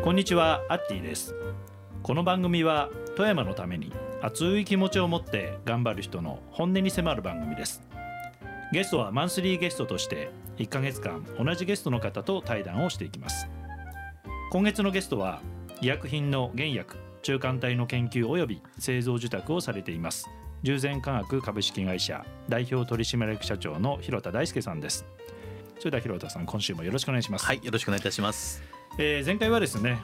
こんにちは、アッティです。この番組は富山のために熱い気持ちを持って頑張る人の本音に迫る番組です。ゲストはマンスリーゲストとして1ヶ月間同じゲストの方と対談をしていきます。今月のゲストは医薬品の原薬中間体の研究及び製造受託をされています従前化学株式会社代表取締役社長の広田大輔さんです。それでは広田さん、今週もよろしくお願いします。 はい、よろしくお願いいたします。 前回はですね、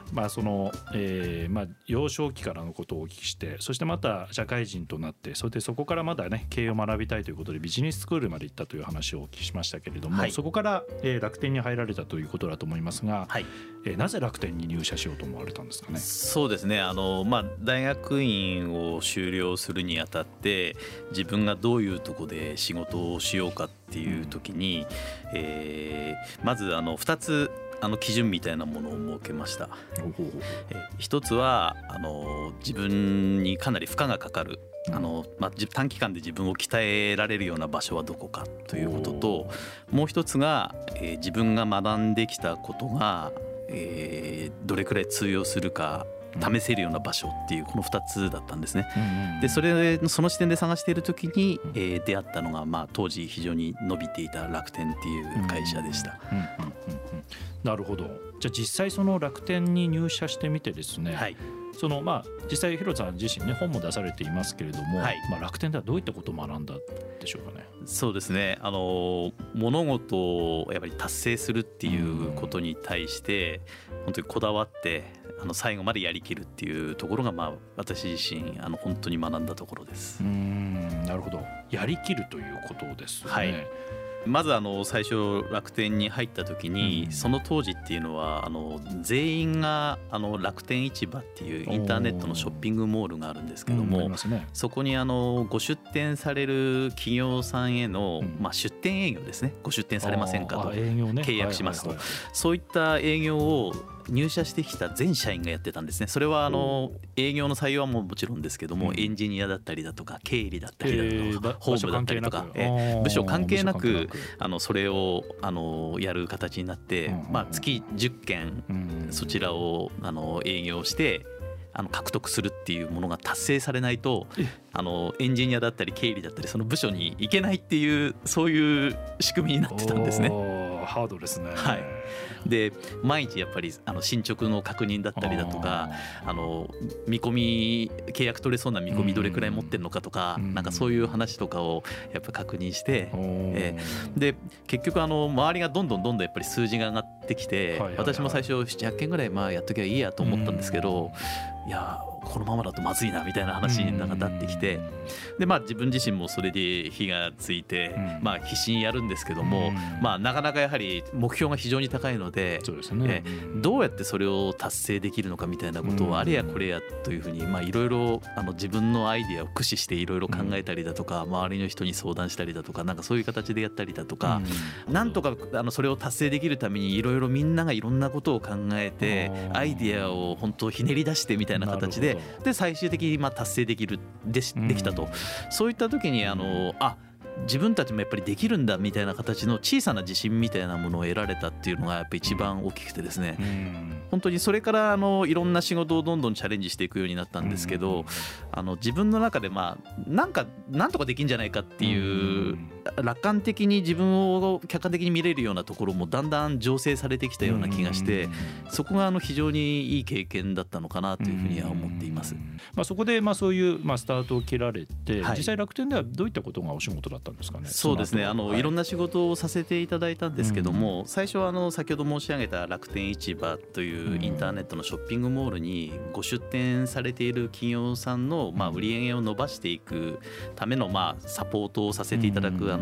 幼少期からのことをお聞きして、そしてまた社会人となって、そこからまだね経営を学びたいということでビジネススクールまで行ったという話をお聞きしましたけれども、はい、そこから、楽天に入られたということだと思いますが、はい、なぜ楽天に入社しようと思われたんですかね。 そうですね、大学院を修了するにあたって自分がどういうところで仕事をしようかっていう時に、まず2つ基準みたいなものを設けました。一つは自分にかなり負荷がかかる短期間で自分を鍛えられるような場所はどこかということと、もう一つが、自分が学んできたことが、どれくらい通用するか試せるような場所っていうこの2つだったんですね。でその視点で探している時に、出会ったのが、当時非常に伸びていた楽天っていう会社でした。 なるほど。じゃあ実際その楽天に入社してみてですね、はい、実際広田さん自身ね本も出されていますけれども、はい、楽天ではどういったことを学んだでしょうかね。 そうですね、物事をやっぱり達成するっていうことに対して本当にこだわって最後までやりきるっていうところが、私自身本当に学んだところです。 なるほど、やりきるということですね。はい、 まず最初楽天に入った時に、その当時っていうのは全員が楽天市場っていうインターネットのショッピングモールがあるんですけども、そこにご出店される企業さんへの、出店営業ですね、ご出店されませんかと契約しますと、そういった営業を入社してきた全社員がやってたんですね。それは営業の採用はもちろんですけども、エンジニアだったりだとか経理だったりだとか、法務だったりとか部署関係なくそれをやる形になって、月10件そちらを営業して獲得するっていうものが達成されないとエンジニアだったり経理だったりその部署に行けないっていう、そういう仕組みになってたんですね。 ハードですね。 はい、で毎日やっぱり進捗の確認だったりだとか見込み契約取れそうな見込みどれくらい持ってるのかとか、なんかそういう話とかをやっぱ確認して、で結局周りがどんどんやっぱり数字が上がってきて、私も最初700件ぐらいやっときゃいいやと思ったんですけど、いやこのままだとまずいなみたいな話になってきて、で自分自身もそれで火がついて、必死にやるんですけども、なかなかやはり目標が非常に高いので、どうやってそれを達成できるのかみたいなことをあれやこれやというふうにいろいろ自分のアイデアを駆使していろいろ考えたりだとか、周りの人に相談したりだとか、なんかそういう形でやったりだとか、なんとかそれを達成できるためにいろいろみんながいろんなことを考えてアイデアを本当ひねり出してみたいな形で最終的に達成できたと、そういった時に自分たちもやっぱりできるんだみたいな形の小さな自信みたいなものを得られたっていうのがやっぱり一番大きくてですね、本当にそれからいろんな仕事をどんどんチャレンジしていくようになったんですけど、自分の中でなんとかできんじゃないかっていう楽観的に自分を客観的に見れるようなところもだんだん醸成されてきたような気がして、そこが非常にいい経験だったのかなというふうには思っています。 そこでそういうスタートを切られて、実際楽天ではどういったことがお仕事だったんですかね。 そうですね、いろんな仕事をさせていただいたんですけども、最初は先ほど申し上げた楽天市場というインターネットのショッピングモールにご出店されている企業さんの売り上げを伸ばしていくためのサポートをさせていただく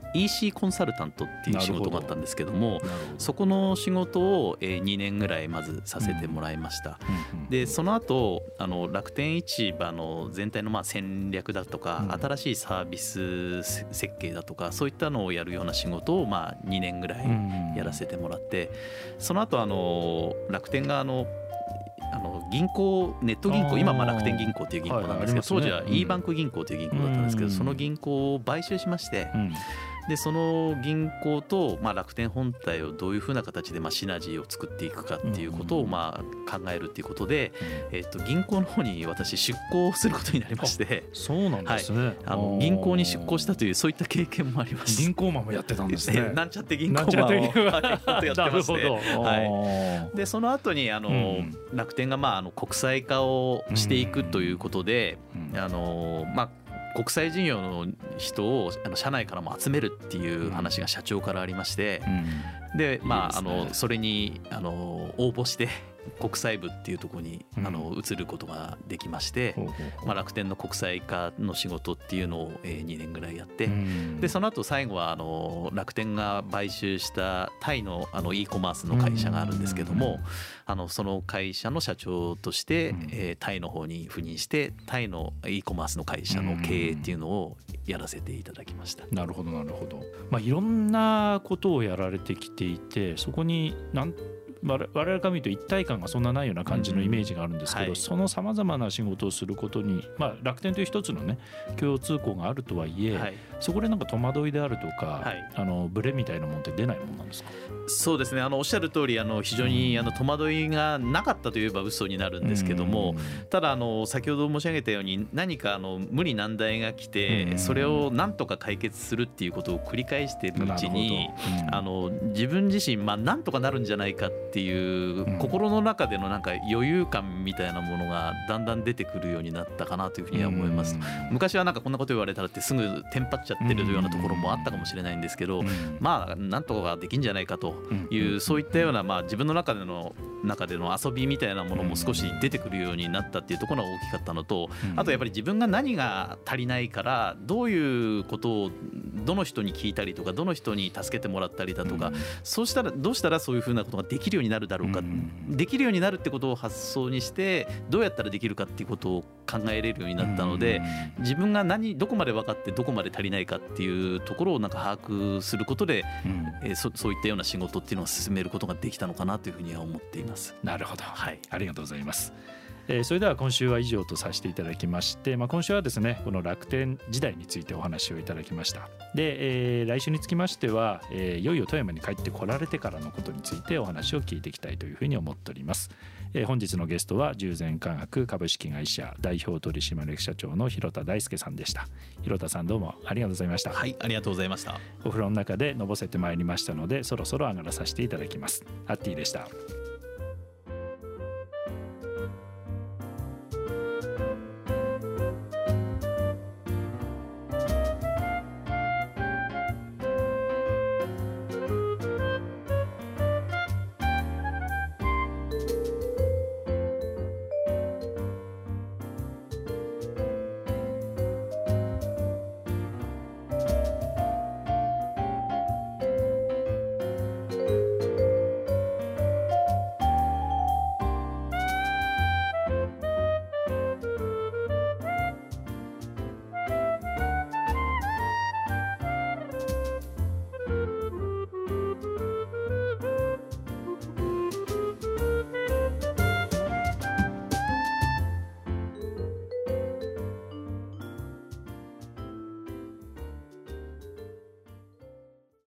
EC コンサルタントっていう仕事があったんですけども、そこの仕事を2年ぐらいまずさせてもらいました。でその後楽天市場の全体の戦略だとか、新しいサービス設計だとか、そういったのをやるような仕事を2年ぐらいやらせてもらって、その後楽天が銀行ネット銀行、今楽天銀行という銀行なんですけど、当時は e バンク銀行という銀行だったんですけど、その銀行を買収しまして、 でその銀行と楽天本体をどういうふうな形でシナジーを作っていくかっていうことを考えるっていうことで、銀行の方に私出向することになりまして。 そうなんですね、 銀行に出向したというそういった経験もあります。 銀行マンもやってたんですね。 なんちゃって銀行マンをやってまして、でその後に楽天が国際化をしていくということで、国際事業の人を社内からも集めるっていう話が社長からありまして、でそれに応募して国際部っていうところに移ることができまして、楽天の国際化の仕事っていうのを2年ぐらいやって、でその後最後は楽天が買収したタイのe コマースの会社があるんですけども、その会社の社長としてタイの方に赴任してタイの e コマースの会社の経営っていうのをやらせていただきました。 なるほどなるほど。いろんなことをやられてきていて、そこに我々から見ると一体感がそんなないような感じのイメージがあるんですけど、そのさまざまな仕事をすることに、楽天という一つのね共通項があるとはいえ、そこで戸惑いであるとか、ブレみたいなものって出ないものなんですか？ そうですね、おっしゃる通り非常に戸惑いがなかったといえば嘘になるんですけども、ただ先ほど申し上げたように何か無理難題が来てそれをなんとか解決するっていうことを繰り返しているうちに、自分自身なんとかなるんじゃないかっていう心の中での余裕感みたいなものがだんだん出てくるようになったかなというふうには思います。昔はこんなこと言われたらってすぐテンパっちゃってるようなところもあったかもしれないんですけど、なんとかできんじゃないかというそういったような自分の中での遊びみたいなものも少し出てくるようになったっていうところが大きかったのと、あとやっぱり自分が何が足りないからどういうことをどの人に聞いたりとかどの人に助けてもらったりだとか、そうしたらどうしたらそういうふうなことができるようになるだろうか、できるようになるってことを発想にしてどうやったらできるかっていうことを考えれるようになったので、自分がどこまで分かってどこまで足りないかっていうところを把握することで、そういったような仕事っていうのを進めることができたのかなというふうには思っています。 なるほど、ありがとうございます。それでは今週は以上とさせていただきまして、今週はですねこの楽天時代についてお話をいただきました。で、来週につきましては、いよいよ富山に帰ってこられてからのことについてお話を聞いていきたいというふうに思っております。本日のゲストは十全科学株式会社代表取締役社長の広田大輔さんでした。広田さんどうもありがとうございました。 はい、ありがとうございました。 お風呂の中でのぼせてまいりましたのでそろそろ上がらさせていただきます。アッティでした。